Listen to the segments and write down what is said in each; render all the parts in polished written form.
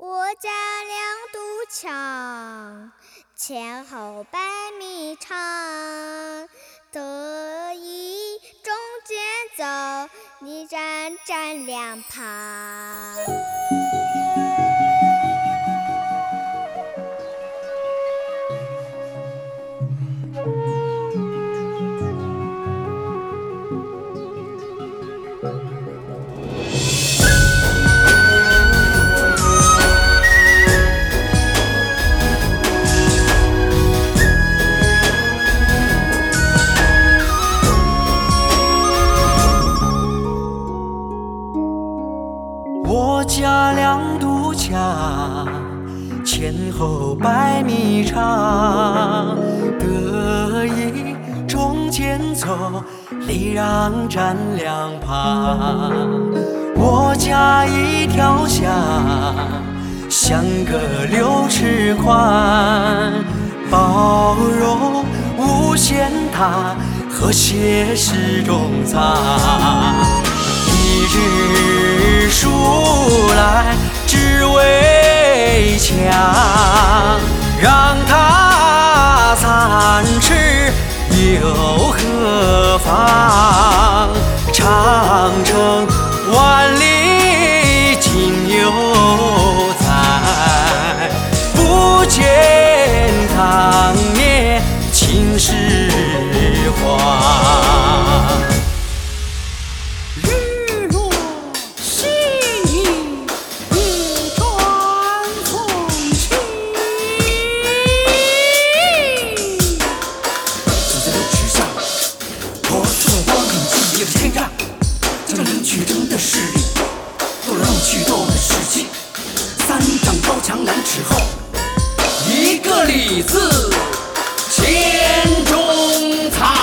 我家两堵墙，前后100米长，得意中间走，你站两旁。 我家两堵墙，前后100米长，得意中间走，礼让站两旁。我家一条巷，相隔6尺宽，包容无限大，和谐是种藏。一日书来只为墙，让它3尺又何妨？长城万里今犹在，不见当年秦始皇。 将领取征的势力，斗来斗去斗的士气。3丈高墙2尺厚，一个李字千中藏。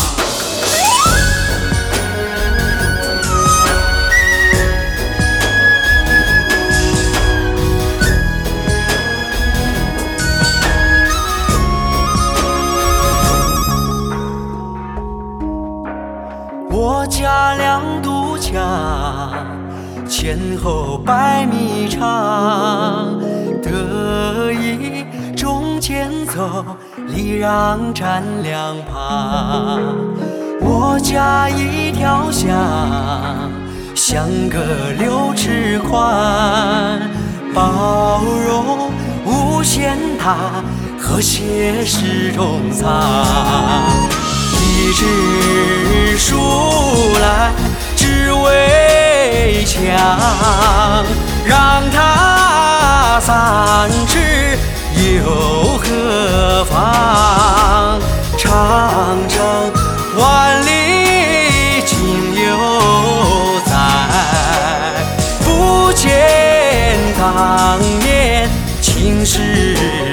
我家两堵墙，前后100米长，得意中间走，礼让站两旁。我家一条巷，相隔6尺宽，包容无限大，和谐是种藏。一日书来只为墙，让它3尺又何妨？长城万里今犹在，不见当年秦始